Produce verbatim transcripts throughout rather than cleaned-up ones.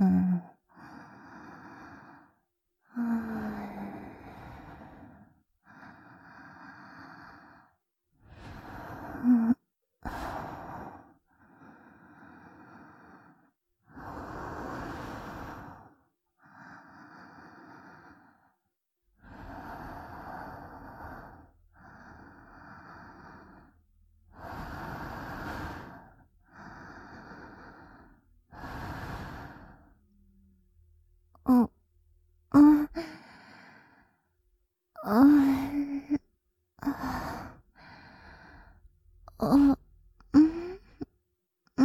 ん。あ、あ、あ、あ、うん、うん。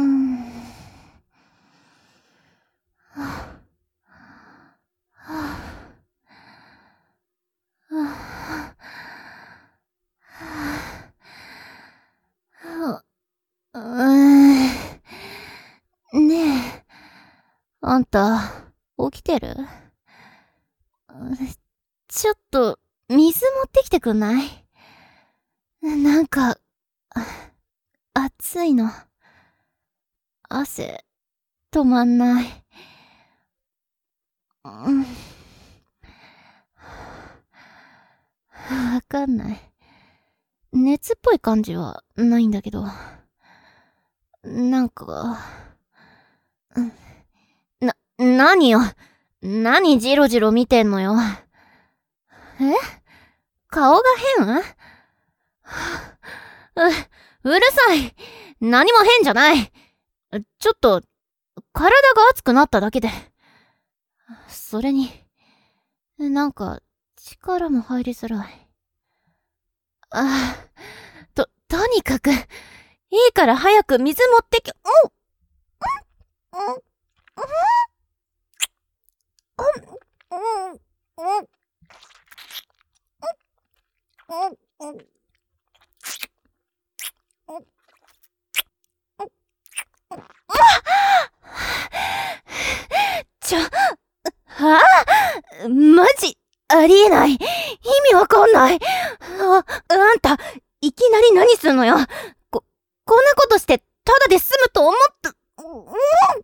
ねえ、あんた、起きてる？ちょっと、水持ってきてくんない？なんか、暑いの。汗、止まんない。うん。わかんない。熱っぽい感じはないんだけど。なんか、な、なによ。何ジロジロ見てんのよ。え？顔が変？う、うるさい。何も変じゃない。ちょっと、体が熱くなっただけで。それに、なんか、力も入りづらい。ああ、と、とにかく、いいから早く水持ってき、うん、うん、うん、うん、うん、うん、うん、うん、ちょ、はぁ、マジ、ありえない。意味わかんない。あ、あんた、いきなり何すんのよ。こ、こんなことして、ただで済むと思った。うん、うん、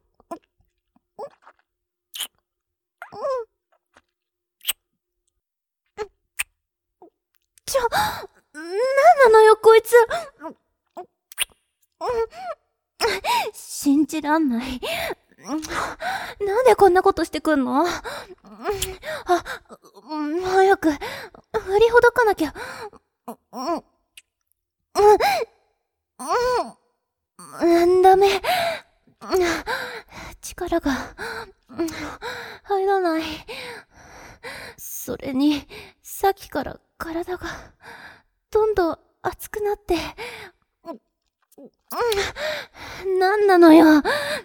ちょ、なんなのよ、こいつ。信じらんない。なんでこんなことしてくんの？あ、早く、振りほどかなきゃ。うん、ダメ。力が、入らない。それに、さっきから体が、どんどん熱くなって、なんなのよ。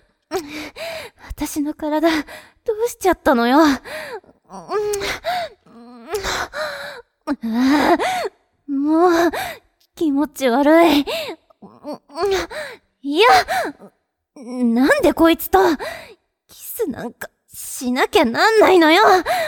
私の体、どうしちゃったのよ。もう、気持ち悪い。いや、なんでこいつと、キスなんかしなきゃなんないのよ。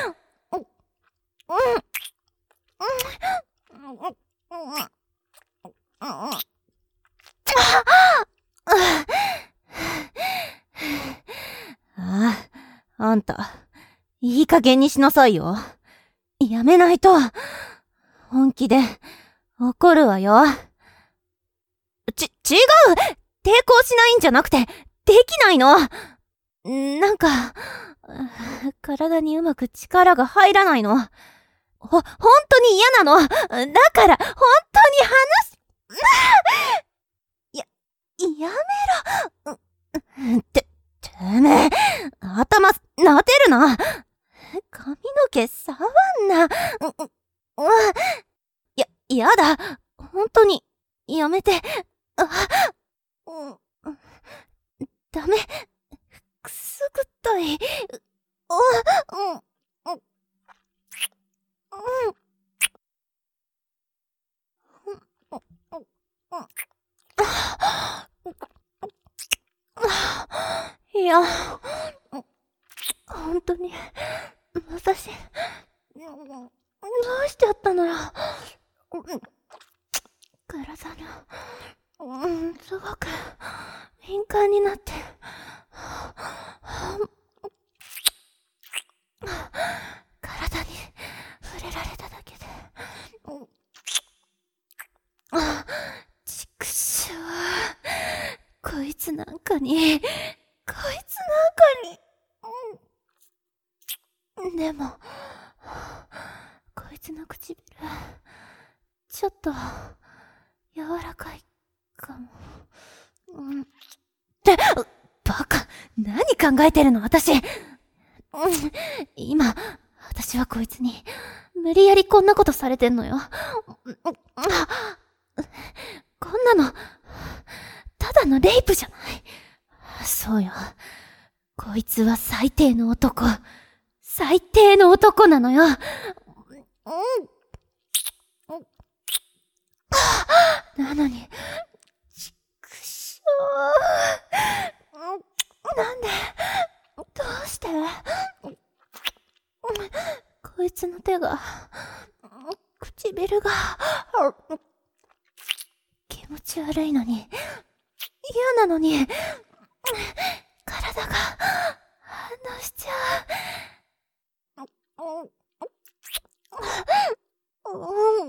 ああ、あんた、いい加減にしなさいよ。やめないと、本気で、怒るわよ。ち、違う！抵抗しないんじゃなくて、できないの！なんか、体にうまく力が入らないの。ほ、本当に嫌なの。だから、本当に話す、や、やめろ。って、てめえ、頭、撫でるな。髪の毛触んな。や、やだ。本当に、やめて。あ、うん、ダメ。くすぐったい。うん、うん、うん、いや、本当に、私、どうしちゃったのよ。体の、うん、すごく、敏感になって、 なんかに、こいつなんかに、うん、でも、こいつの唇、ちょっと、柔らかいかも。うん。って、バカ、何考えてるの私。うん、今、私はこいつに、無理やりこんなことされてんのよ。こんなの、ただのレイプじゃない。そうよ。こいつは最低の男。最低の男なのよ。なのに、ちくしょう。なんで、どうしてこいつの手が、唇が、気持ち悪いのに、嫌なのに、体が反応しちゃう。うん。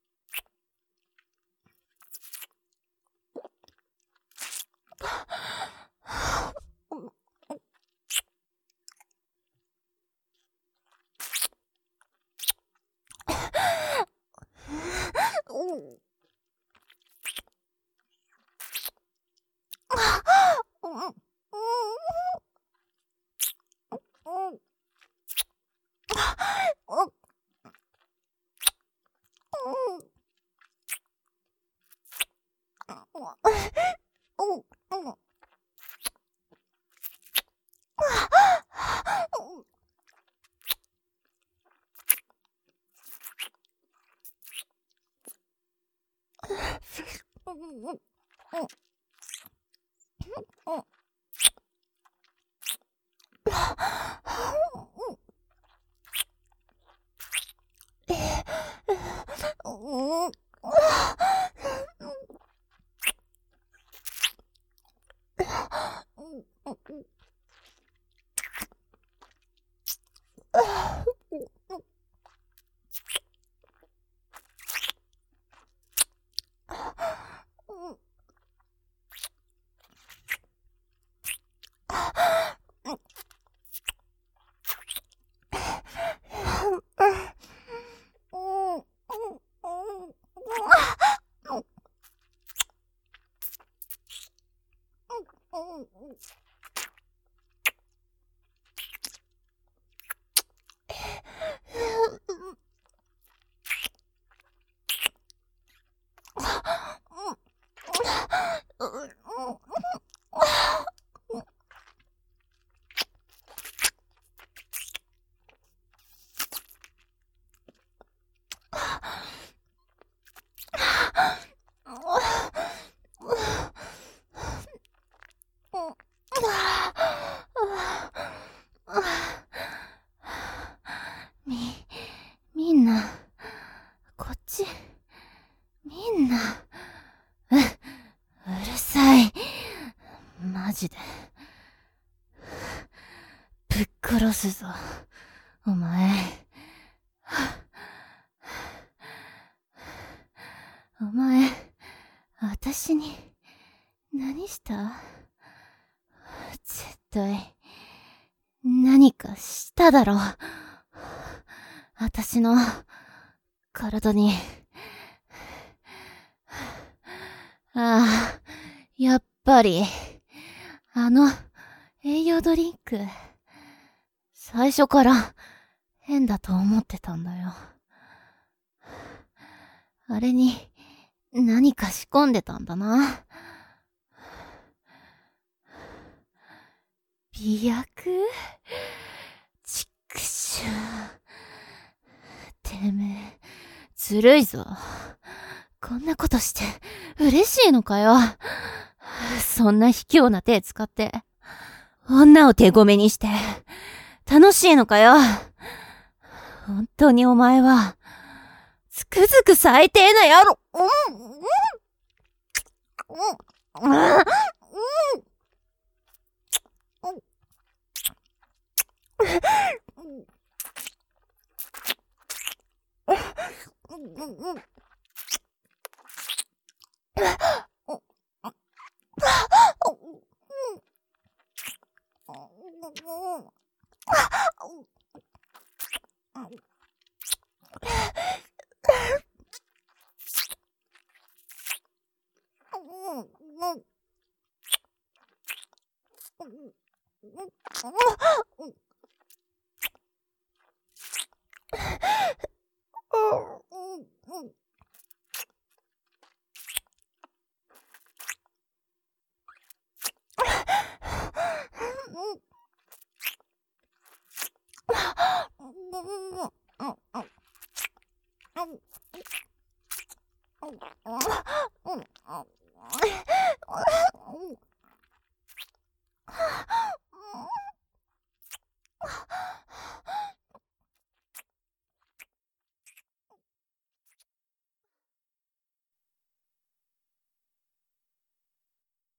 み、みんな、こっち、みんな、う、うるさい。マジで。ぶっ殺すぞ、お前。お前、私に、何した？絶対、何かしただろ。私の、体に。ああ、やっぱり、あの、栄養ドリンク、最初から、変だと思ってたんだよ。あれに、何か仕込んでたんだな。美薬？ちくしょう。てめえ、ずるいぞ。こんなことして、嬉しいのかよ。そんな卑怯な手使って、女を手ごめにして、楽しいのかよ。本当にお前は、つくづく最低な野郎。うん、うん、うん、うん。 うん